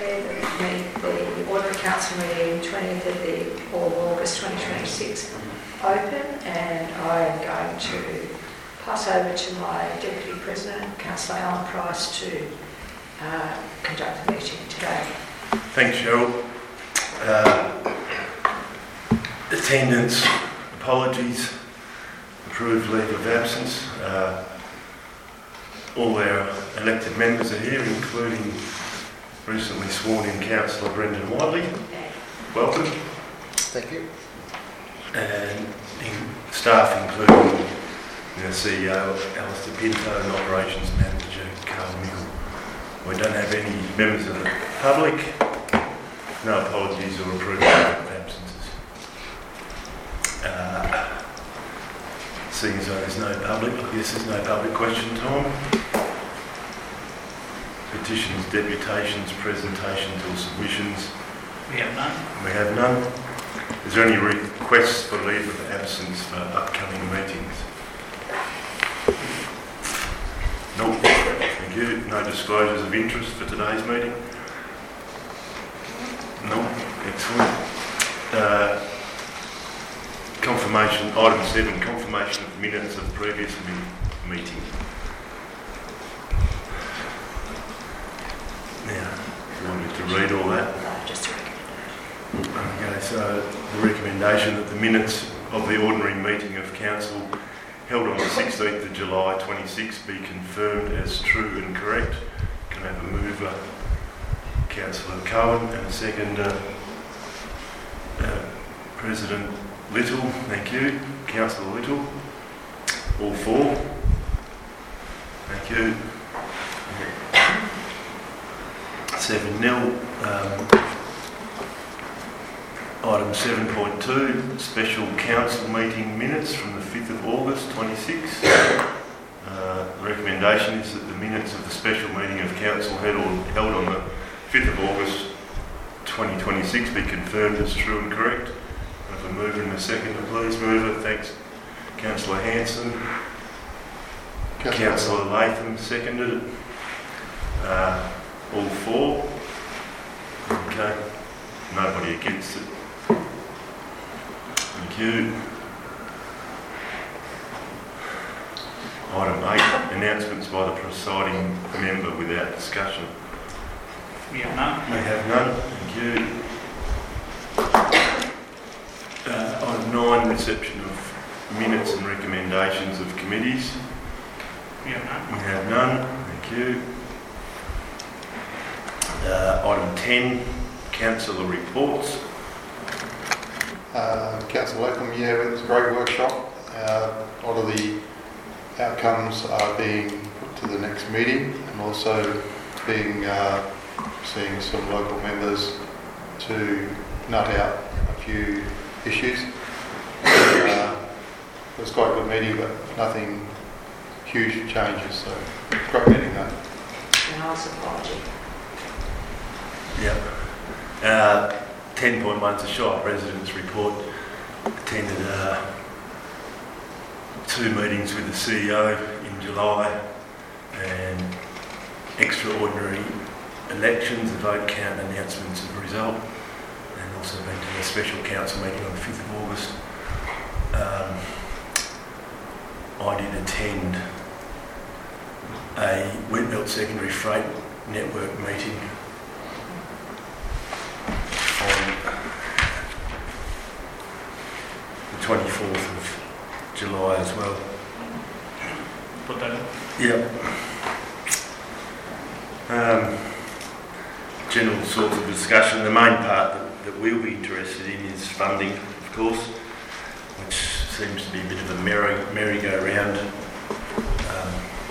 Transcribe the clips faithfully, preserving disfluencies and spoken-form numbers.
declare the, meet, the Ordinary Council meeting twentieth of, the, of August twenty twenty-six open, and I am going to pass over to my Deputy President, Councillor Alan Price, to uh, conduct the meeting today. Thanks, Cheryl. Uh, attendance, apologies, approved leave of absence. Uh, all our elected members are here, including recently sworn in Councillor Brendan Whiteley. Welcome. Thank you. And in staff including the C E O, Alistair Pinto, and Operations Manager, Carl Mickle. We don't have any members of the public. No apologies or approved of absences. Uh, seeing as though there's no public, I guess there's no public question time. Petitions, deputations, presentations or submissions. We have none. We have none. Is there any requests for leave of absence for upcoming meetings? Nope. Thank you. No disclosures of interest for today's meeting? No. Excellent. Uh, confirmation, item seven, confirmation of minutes of previous me- meeting. Now, you want me to read all that? No, just a recommendation. Okay, so the recommendation that the minutes of the ordinary meeting of Council held on the sixteenth of July twenty-six be confirmed as true and correct. Can I have a mover? Councillor Cohen, and a second, uh, uh, President Little. Thank you. Councillor Little. All four. Thank you. Seven nil. Um, item seven point two, special council meeting minutes from the fifth of August twenty-six. Uh, the recommendation is that the minutes of the special meeting of council held on, held on the fifth of August twenty twenty-six be confirmed as true and correct. Have a mover and a second, please. Mover, thanks. Councillor Hanson. Councillor Latham seconded it. Uh, all four. Okay. Nobody against it. Thank you. Item eight, announcements by the presiding member without discussion. We have none. We have none. Thank you. Uh, item nine, reception of minutes and recommendations of committees. We have none. We have none. Thank you. Uh, item ten, councillor reports. Uh, Councillor Latham, yeah, it was a great workshop. Uh, a lot of the outcomes are being put to the next meeting, and also being uh, seeing some local members to nut out a few issues. Uh, it was quite a good meeting, but nothing huge changes, so great meeting though. And I was apology. Yep. Uh, ten point one is a Shire President's report. Attended uh, two meetings with the C E O in July, and extraordinary elections, the vote count, announcements of the result, and also been to a special council meeting on the fifth of August. Um, I did attend a Wheatbelt Secondary Freight Network meeting on the twenty-fourth of July as well. Put that in. Yep. Um, general sorts of discussion. The main part that, that we'll be interested in is funding, of course, which seems to be a bit of a merry, merry-go-round. Um,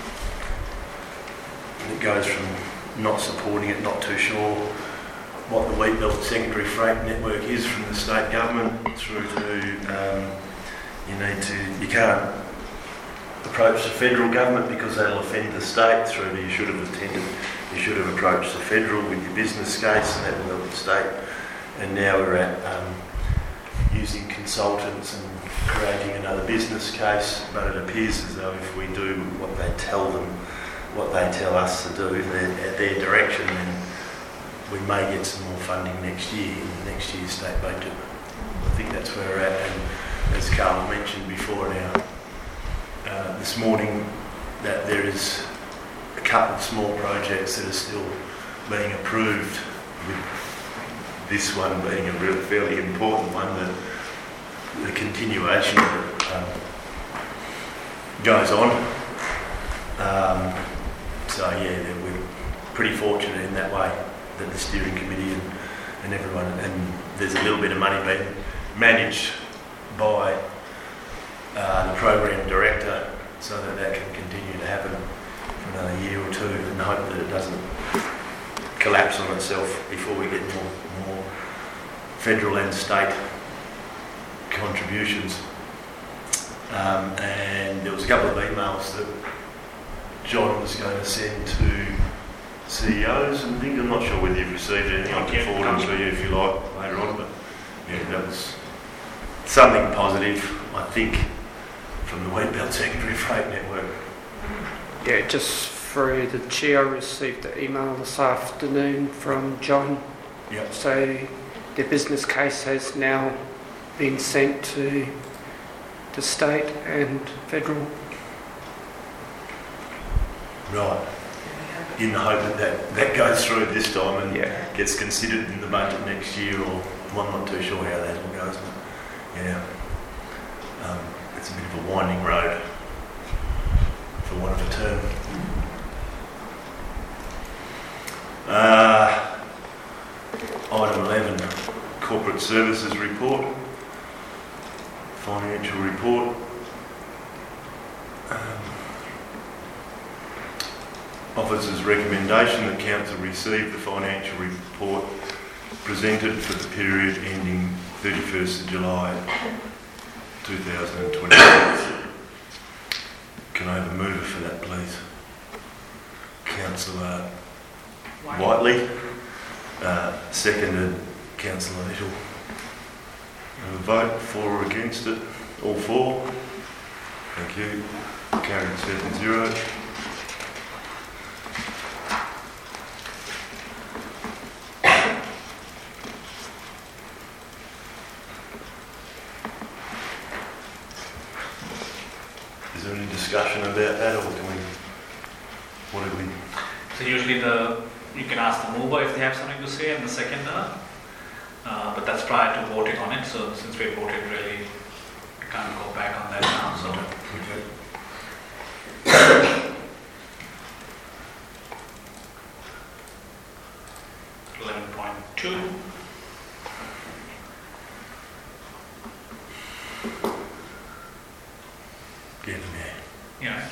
it goes from not supporting it, not too sure what the Wheatbelt Secondary Freight Network is from the state government, through to um, you need to, you can't approach the federal government because that'll offend the state, through to you should have attended, you should have approached the federal with your business case, and that will help the state. And now we're at um, using consultants and creating another business case, but it appears as though if we do what they tell them, what they tell us to do, their, their direction, then we may get some more funding next year in the next year's state budget. I think that's where we're at, and as Carl mentioned before now, uh, this morning, that there is a couple of small projects that are still being approved, with this one being a real fairly important one, that the continuation of it um, goes on. Um, so yeah, we're pretty fortunate in that way that the steering committee and, and everyone, and there's a little bit of money being managed by uh, the program director so that that can continue to happen for another year or two, and hope that it doesn't collapse on itself before we get more, more federal and state contributions. Um, and there was a couple of emails that John was going to send to C E Os and things. I'm not sure whether you've received anything. I can forward them to you if you like later on, but yeah, that was something positive, I think, from the Wheatbelt Secondary Freight Network. Yeah, just through the chair, I received the email this afternoon from John. Yep. So the business case has now been sent to the state and federal. Right. In the hope that, that that goes through this time and Yeah. gets considered in the budget next year, or well, I'm not too sure how that all goes, but yeah, um, it's a bit of a winding road, for want of a term. Uh, item eleven, corporate services report, financial report. Um, Officer's recommendation that Council receive the financial report presented for the period ending thirty-first of July two thousand twenty-six. Can I have a mover for that, please? Councillor Whiteley, uh, seconded Councillor Little. A vote for or against it? All four? Thank you. Carried seven zero. Is there any discussion about that, or can we, what did we, So usually the you can ask the mover if they have something to say, and the seconder, uh, but that's prior to voting on it. So since we voted, really, we can't go back on that now. So eleven point two. get them Yeah.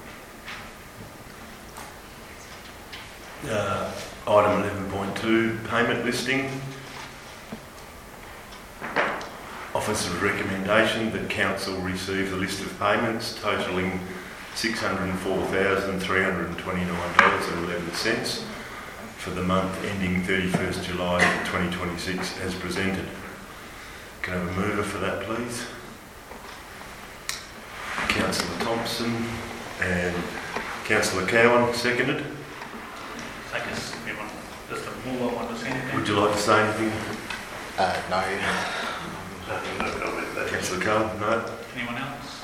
here? Uh, item eleven point two, payment listing. Officer's recommendation that Council receive the list of payments totalling six hundred four thousand three hundred twenty-nine dollars and eleven cents for the month ending thirty-first of July twenty twenty-six as presented. Can I have a mover for that, please? Councillor Thompson and Councillor Cowan, seconded. I guess we want, does the mover want to say anything? Would you like to say anything? Uh, no. No comment there. Councillor Cowan, no. Anyone else?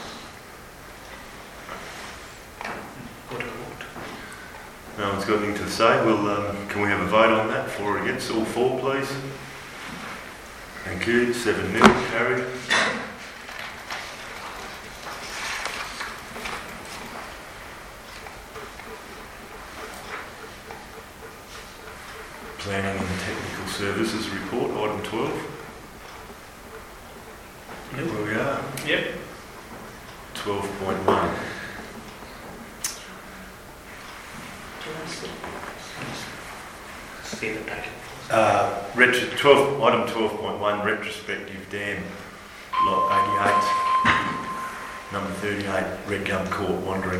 Go to the vote. No one's got anything to say. Well, um, can we have a vote on that? For or against? All four, please. Thank you. Seven nil, carried. Planning and Technical Services Report, item twelve. Yep, where we are. Yep. twelve point one. Do you want to see? See the title. Uh, retro, twelve, item twelve point one, retrospective dam, lot eighty-eight, number thirty-eight, Red Gum Court, Wandering.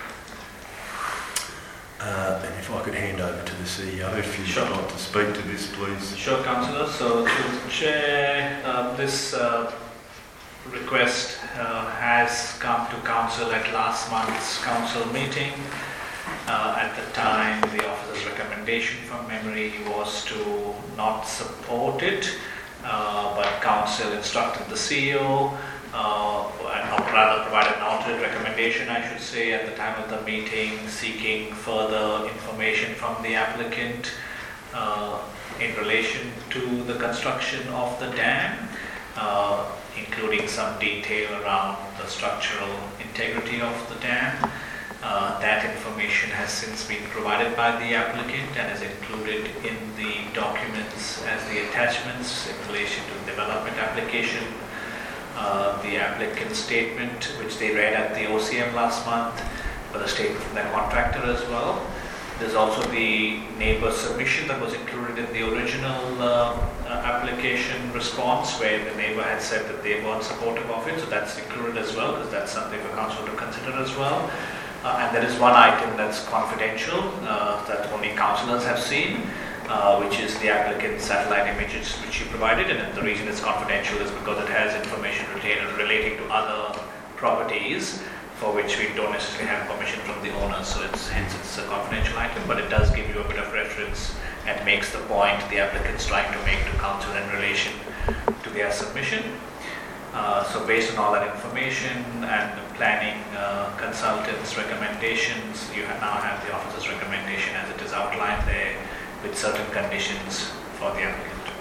Uh, and if I could hand over to the C E O, if you'd Sure. like to speak to this, please. Sure, Councillor. So, through the Chair, uh, this uh, request uh, has come to Council at last month's Council meeting. Uh, at the time, the officer's recommendation recommendation from memory was to not support it, uh, but council instructed the C E O, uh, and or rather provided an alternate recommendation, I should say, at the time of the meeting, seeking further information from the applicant uh, in relation to the construction of the dam, uh, including some detail around the structural integrity of the dam. Uh, that information has since been provided by the applicant and is included in the documents as the attachments in relation to the development application. Uh, the applicant's statement, which they read at the O C M last month, but a statement from the contractor as well. There's also the neighbor submission that was included in the original uh, uh, application response, where the neighbor had said that they weren't supportive of it, so that's included as well, because that's something for council to consider as well. Uh, and there is one item that's confidential, uh, that only councillors have seen, uh, which is the applicant's satellite images which he provided, and the reason it's confidential is because it has information retained relating to other properties for which we don't necessarily have permission from the owner, so it's hence it's a confidential item, but it does give you a bit of reference and makes the point the applicant's trying to make to council in relation to their submission. Uh, so based on all that information and the planning uh, consultant's recommendations, you have now have the officer's recommendation as it is outlined there with certain conditions for the applicant.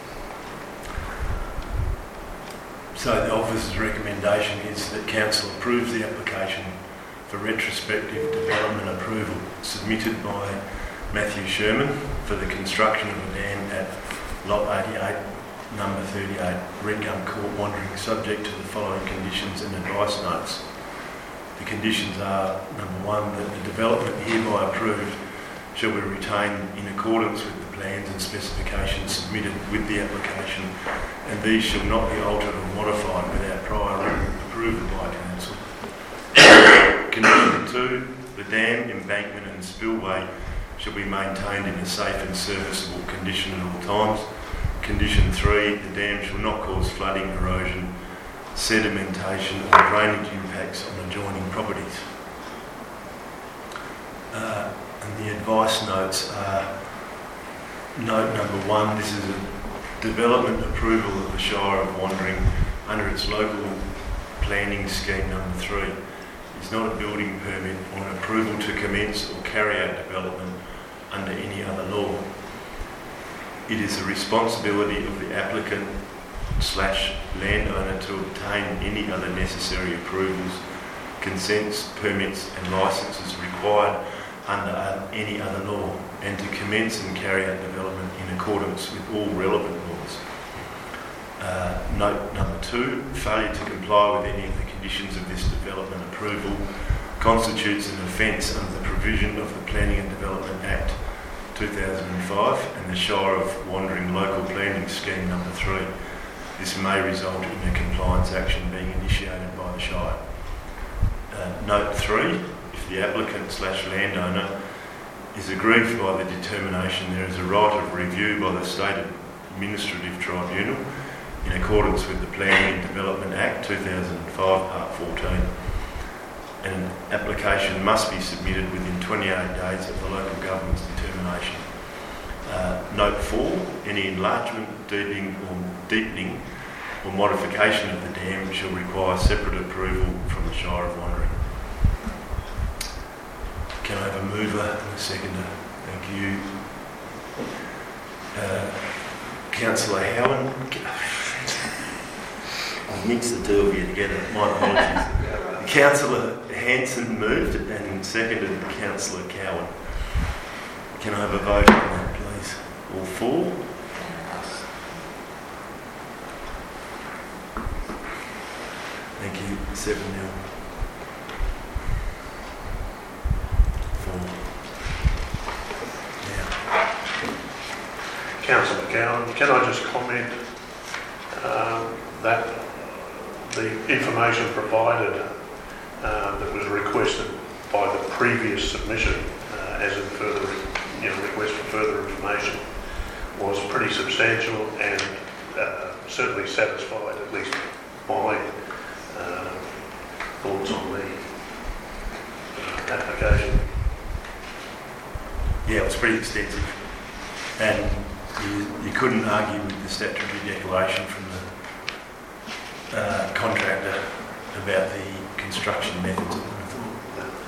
So the officer's recommendation is that council approves the application for retrospective development approval submitted by Matthew Sherman for the construction of a dam at Lot eighty-eight, number thirty-eight, Red Gum Court, Wandering, subject to the following conditions and advice notes. The conditions are, number one, that the development hereby approved shall be retained in accordance with the plans and specifications submitted with the application, and these shall not be altered or modified without prior written approval by council. Condition two, the dam, embankment and spillway shall be maintained in a safe and serviceable condition at all times. Condition three, the dam shall not cause flooding, erosion, sedimentation or drainage impacts on adjoining properties. Uh, and the advice notes are note number one, this is a development approval of the Shire of Wandering under its local planning scheme number three. It's not a building permit or an approval to commence or carry out development under any other law. It is the responsibility of the applicant slash landowner to obtain any other necessary approvals, consents, permits and licences required under any other law, and to commence and carry out development in accordance with all relevant laws. Uh, note number two, failure to comply with any of the conditions of this development approval constitutes an offence under the provision of the Planning and Development Act two thousand five and the Shire of Wandering Local Planning Scheme number three. This may result in a compliance action being initiated by the Shire. Uh, note three, if the applicant slash landowner is aggrieved by the determination, there is a right of review by the State Administrative Tribunal in accordance with the Planning and Development Act two thousand five, Part fourteen. And an application must be submitted within twenty-eight days of the local government's determination. Uh, note four, any enlargement, deepening or deepening or modification of the dam shall require separate approval from the Shire of Wandering. Can I have a mover and a seconder? Thank you. Uh, Councillor Howan. I'll mix the two of you together, my apologies. Councillor Hanson moved and seconded Councillor Cowan. Can I have a vote on that, please? All four? Thank you. Seven nil. Four. Now. Councillor Cowan, can I just comment um, that the information provided uh, that was requested by the previous submission, uh, as in further, you know, request for further information, was pretty substantial and uh, certainly satisfied at least my uh, thoughts on the uh, application. yeah, it was pretty extensive. And you, you couldn't argue with the statutory declaration from the uh, contractor about the construction methods of it, I thought.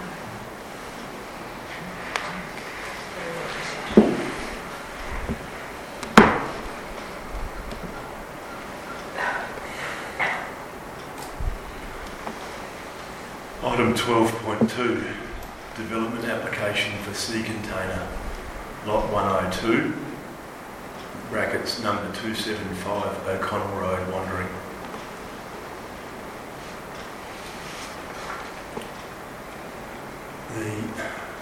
Item twelve point two, development application for sea container, lot one oh two, brackets number two seventy-five, O'Connell Road, Wandering. The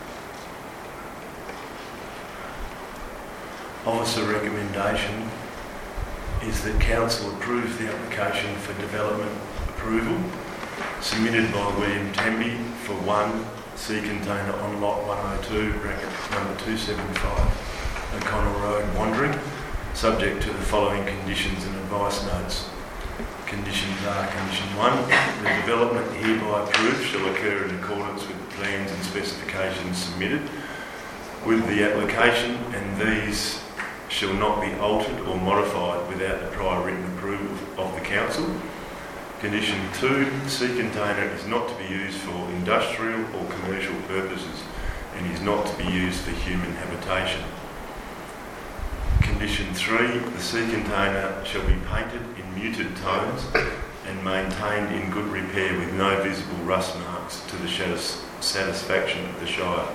officer recommendation is that council approves the application for development approval submitted by William Temby for one sea container on lot one oh two, bracket number two seventy-five, O'Connell Road, Wandering, subject to the following conditions and advice notes. Conditions are: condition one, the development hereby approved shall occur in accordance with the plans and specifications submitted with the application, and these shall not be altered or modified without the prior written approval of the council. Condition two, the sea container is not to be used for industrial or commercial purposes and is not to be used for human habitation. Condition three, the sea container shall be painted in muted tones and maintained in good repair with no visible rust marks to the satisfaction of the Shire.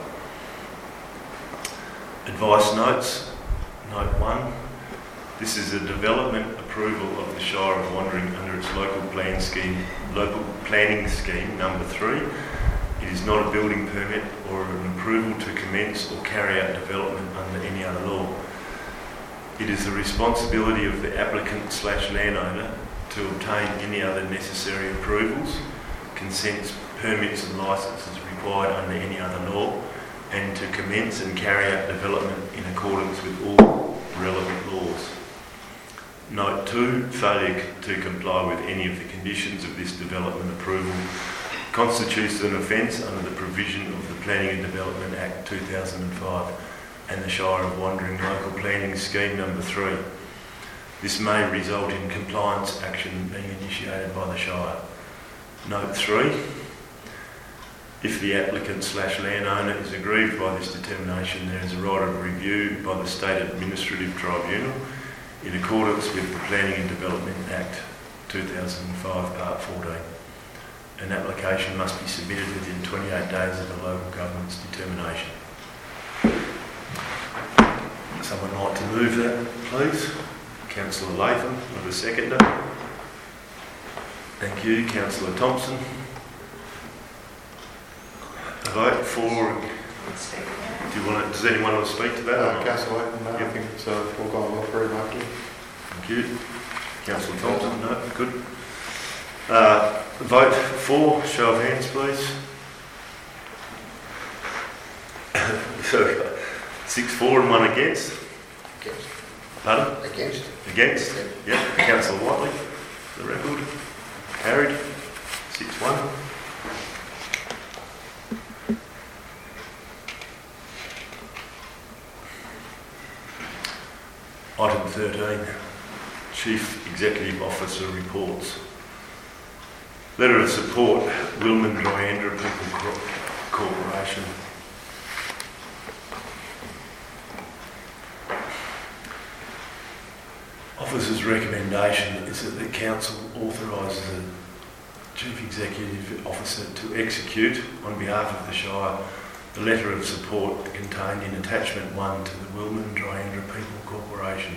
Advice notes. Note one, this is a development approval of the Shire of Wandering under its local plan scheme, local planning scheme number three. It is not a building permit or an approval to commence or carry out development under any other law. It is the responsibility of the applicant slash landowner to obtain any other necessary approvals, consents, permits and licences required under any other law, and to commence and carry out development in accordance with all relevant laws. Note two, failure to comply with any of the conditions of this development approval constitutes an offence under the provision of the Planning and Development Act two thousand five and the Shire of Wandering Local Planning Scheme number three. This may result in compliance action being initiated by the Shire. Note three, if the applicant slash landowner is aggrieved by this determination, there is a right of review by the State Administrative Tribunal in accordance with the Planning and Development Act two thousand five, Part fourteen. An application must be submitted within twenty-eight days of the local government's determination. Someone like to move that, please? Councillor Latham, with a seconder. Thank you. Councillor Thompson. A vote for. Do you want to, does anyone want to speak to that? Uh, Councillor Layton, no, Yep. I think it's uh, all gone well very much. Thank you. Councillor Thompson, no, good. Uh, vote for, show of hands, please. So, six for and one against. Against. Pardon? Against. Against? Yep. Councillor Whiteley, the record. Carried. Six one. Item thirteen, Chief Executive Officer reports. Letter of support, Wilman Dryandra People Corporation. Officer's recommendation is that the Council authorises the Chief Executive Officer to execute, on behalf of the Shire, the letter of support contained in Attachment one to the Wilman Dryandra People Corporation.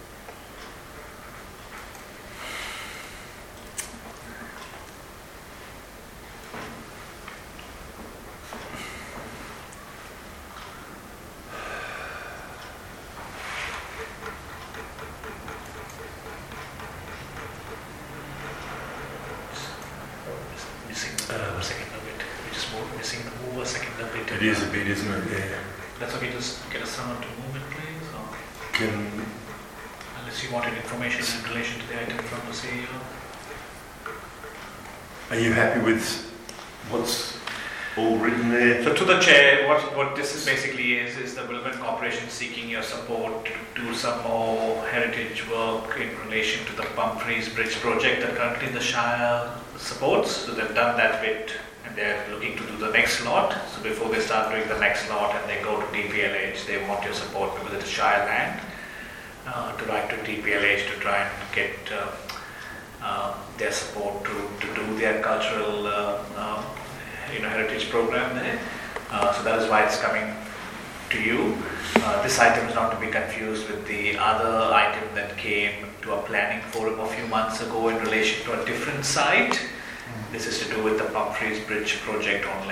Missing the second bit. We just move, missing the mover second bit. It is a bit, isn't it? Yeah. That's okay. Just get a someone to move it, please. Or Can, unless you wanted information in relation to the item from the C E O. are you happy with what's all written there. So to the chair, what, what this is basically is, is the Wilman Corporation seeking your support to do some more heritage work in relation to the Bumfries Bridge project that currently the Shire supports. So they've done that bit and they're looking to do the next lot. So before they start doing the next lot and they go to D P L H, they want your support because it is Shire land, uh, to write to D P L H to try and get uh, uh, their support to, to do their cultural uh, uh, you know, heritage program there. Uh, so that is why it's coming to you. Uh, this item is not to be confused with the other item that came to a planning forum a few months ago in relation to a different site. This is to do with the Bumfries Bridge project only.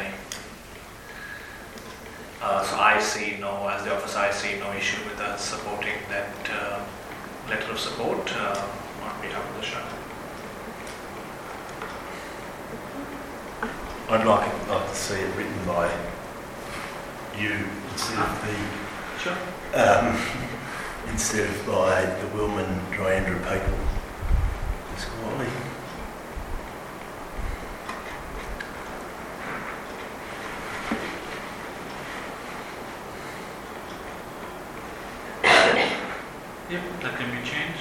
Uh, so I see no, as the office, I see no issue with us supporting that uh, letter of support uh, on behalf of the Shire. I'd like, it, like to see it written by you instead of the Sure. um, instead of by the Wilman Dryandra people. It's quality. Yep, that can be changed.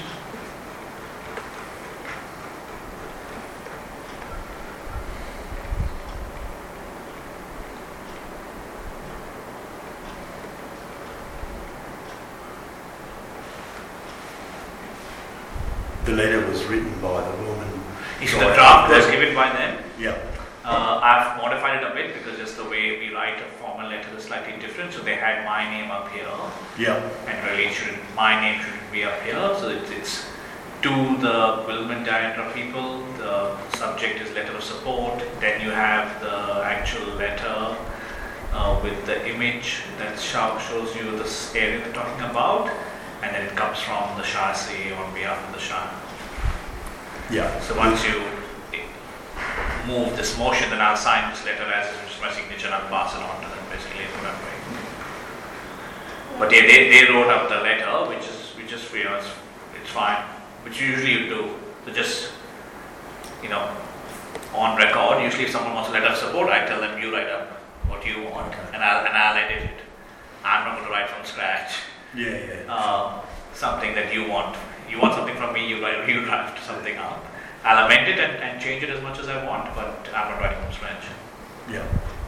The letter was written by the woman. If the draft was given by them, Yeah. uh, I've modified it a bit because just the way we write a formal letter is slightly different. So they had my name up here, Yeah. and really it shouldn't, my name shouldn't be up here. So it's, it's to the Wilman Diandra people. The subject is letter of support. Then you have the actual letter uh, with the image that show, shows you this area they're talking about, and then it comes from the Shire C E O on behalf of the Shire. Yeah. So once you move this motion, then I'll sign this letter as is my signature and I'll pass it on to them basically in that way. But yeah, they, they wrote up the letter, which is which is for you, it's, it's fine, which usually you do. So just, you know, on record, usually if someone wants a letter of support, I tell them you write up what you want and I'll, and I'll edit it. I'm not going to write from scratch. Yeah, yeah. Uh, something that you want. You want something from me, you write, you draft something up. I'll amend it and, and change it as much as I want, but I'm not writing from scratch. Yeah.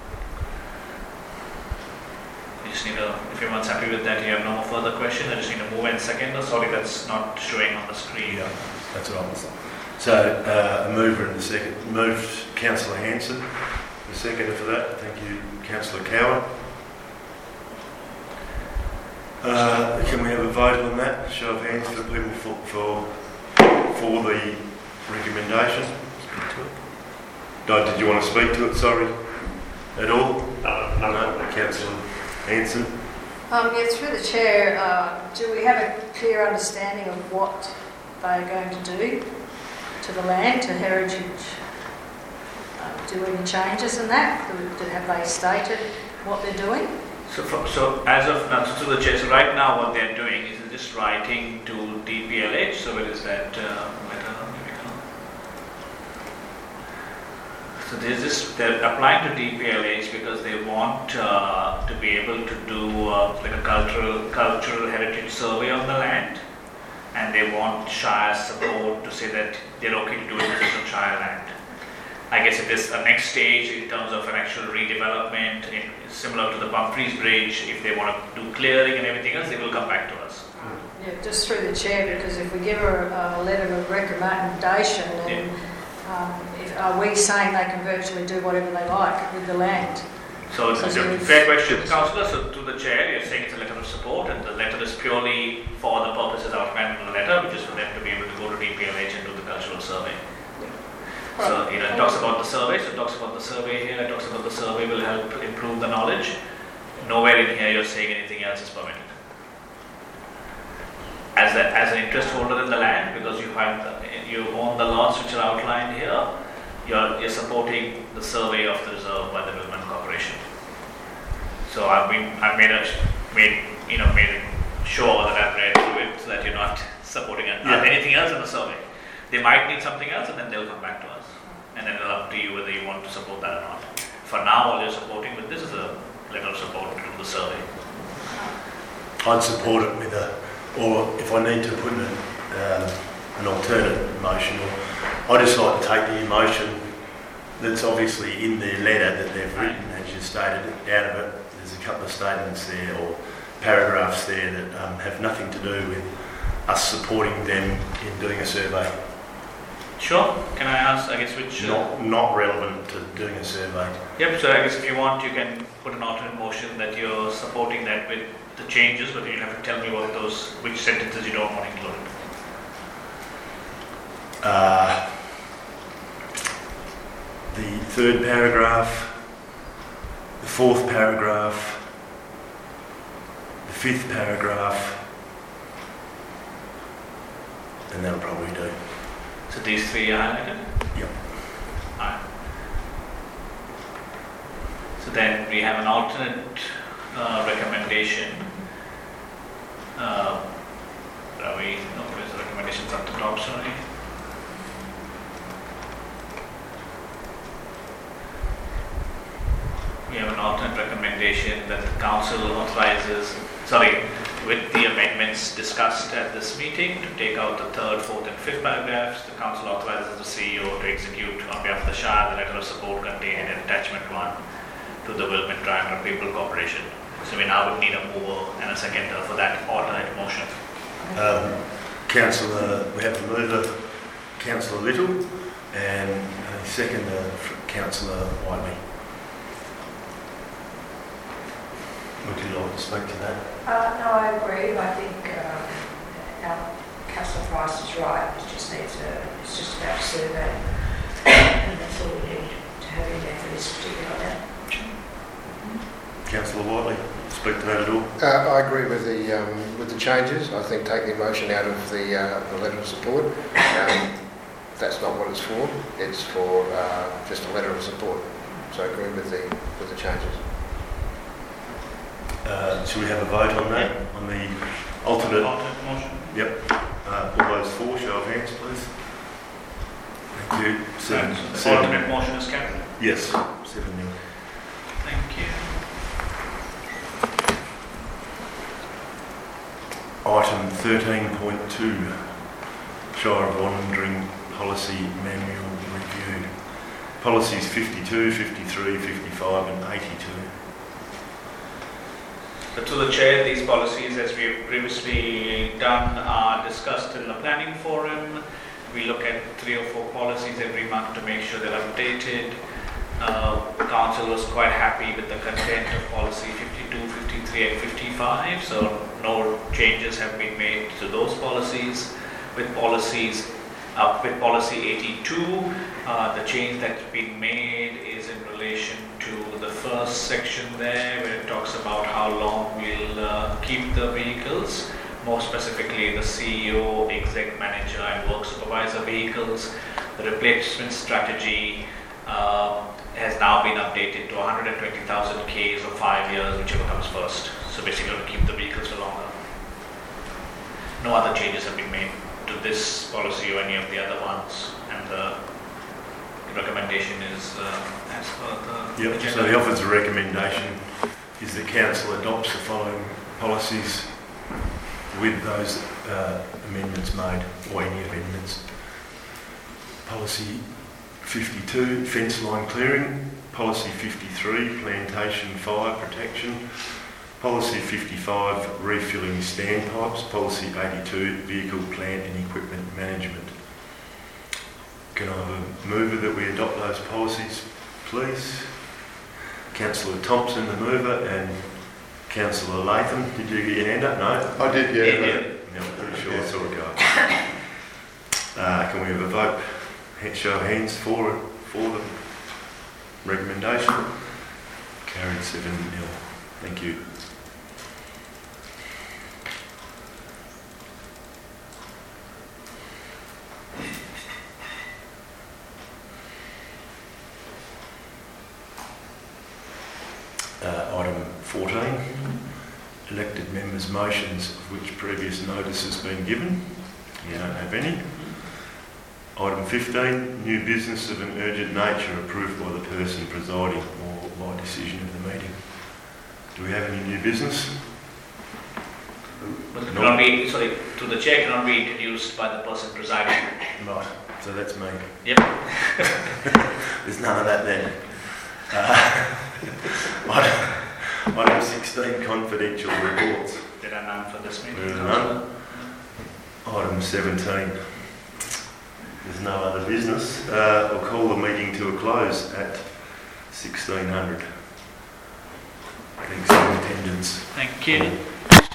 You just need to, if everyone's happy with that, you have no more further questions, I just need to move in second. Oh, sorry, that's not showing on the screen. Yeah, that's what I was. So, uh, a mover and a second. Moved Councillor Hanson. The seconder for that. Thank you, Councillor Cowan. Uh, can we have a vote on that? Show of hands for people for for, for the recommendation. Speak to it. No, did you want to speak to it? Sorry, at all? No, no, no. Councillor Hanson. Um, yeah, through the chair, uh, do we have a clear understanding of what they're going to do to the land, to heritage? Uh, do any changes in that? Do, do, have they stated what they're doing? So, for, so as of now, so to the chair, so right now what they're doing is just writing to D P L H. So where is that uh, letter? Here we go. So there's this, they're applying to D P L H because they want uh, to be able to do uh, like a cultural cultural heritage survey on the land, and they want Shire support to say that they're okay to do it because it's on Shire land. I guess it is a next stage in terms of an actual redevelopment, in, similar to the Bumfries Bridge. If they want to do clearing and everything else, they will come back to us. Yeah, just through the chair, because if we give her a, a letter of recommendation, then yeah. um, if, are we saying they can virtually do whatever they like with the land? So it's So a it's- fair question, Councillor. So to the chair, you're saying it's a letter of support, and the letter is purely for the purposes outlined in the letter, which is for them to be able to go to D P L H and do the cultural survey. So, you know, it talks about the survey, so it talks about the survey here, it talks about the survey will help improve the knowledge. Nowhere in here you're saying anything else is permitted. As, a, as an interest holder in the land, because you have the, you own the lots which are outlined here, you're, you're supporting the survey of the reserve by the Wilman Corporation. So I've been, I've made a, made, you know, made sure that I've read through it so that you're not supporting it. Yeah. anything else in the survey. They might need something else and then they'll come back to us. And then it'll up to you whether you want to support that or not. for now all you're supporting with this is a letter of support to the survey. I'd support it with a, or if I need to put in a, um, an alternate motion, or I just like to take the emotion that's obviously in their letter that they've written, as you stated, out of it. There's a couple of statements there or paragraphs there that um, have nothing to do with us supporting them in doing a survey. Sure. Can I ask, I guess, which... Uh, Not, not relevant to doing a survey. Yep, so I guess if you want, you can put an alternate motion that you're supporting that with the changes, but you have to tell me what those, which sentences you don't want included. Uh, the third paragraph, the fourth paragraph, the fifth paragraph, and that'll probably do. So these three are highlighted? Yep. Alright. So then we have an alternate uh, recommendation. Uh, are we, no, there's the recommendations up the top, sorry. We have an alternate recommendation that the council authorizes, sorry, with the amendments discussed at this meeting, to take out the third, fourth and fifth paragraphs. The council authorizes the C E O to execute on behalf of the Shire the letter of support contained in attachment one to the Wilmot Triangle People Corporation. So we now would need a mover and a seconder for that alternate motion. Um, Councillor, we have a mover, Councillor Little, and a seconder, Councillor Whiteley. Would you like to speak to that? Uh, no, I agree. I think um, our Councillor Price is right. It just needs a, it's just about a survey. And that's all we need to have in there for this particular matter. Councillor Whiteley, speak to that at all? Uh, I agree with the um, with the changes. I think take the emotion out of the uh, the letter of support. Um, that's not what it's for. It's for uh, just a letter of support. So I agree with the with the changes. Uh, should we have a vote on that? On the alternate? Alternate motion. Yep. Uh, all those for, show of hands, please. Thank you. Seven. Right, so the seven. alternate motion is carried. Yes. Seven nil. Thank you. Item thirteen point two, Shire of Wandering Policy Manual Review. Policies fifty-two, fifty-three, fifty-five and eighty-two. So to the Chair, these policies, as we've previously done, are discussed in the planning forum. We look at three or four policies every month to make sure they're updated. Uh, Council was quite happy with the content of policy fifty-two, fifty-three and fifty-five, so no changes have been made to those policies. With policies, uh, with policy eighty-two, uh, the change that's been made is in relation to the first section there, where it talks about how long we'll uh, keep the vehicles, more specifically the C E O, exec manager and work supervisor vehicles. The replacement strategy uh, has now been updated to one hundred twenty thousand Ks or five years, whichever comes first. So basically to keep the vehicles for longer. No other changes have been made to this policy or any of the other ones, and the recommendation is uh, as per the Yep. agenda. So the offer's recommendation is that Council adopts the following policies with those uh, amendments made, or any amendments. Policy fifty-two, fence line clearing. Policy fifty-three, plantation fire protection. Policy fifty-five, refilling standpipes. Policy eighty-two, vehicle plant and equipment management. Can I have a mover that we adopt those policies, please? Councillor Thompson, the mover, and Councillor Latham. Did you get your hand up? No? I did, yeah. Yeah, but- yeah. No, I'm pretty sure I saw it go. Uh, can we have a vote? Hand- Show of hands for for the recommendation. Carried seven nil. Thank you. Uh, item fourteen. Elected members' motions of which previous notice has been given. You don't have any. Item fifteen, new business of an urgent nature approved by the person presiding or by decision of the meeting. Do we have any new business? But it No. cannot be, sorry, to the chair cannot be introduced by the person presiding. Right, so that's me. Yep. There's none of that then. Uh, item, item sixteen, confidential reports. There are none for this meeting. There are none. Item seventeen. There's no other business. Uh, we'll call the meeting to a close at sixteen hundred. Thanks for attendance. Thank you.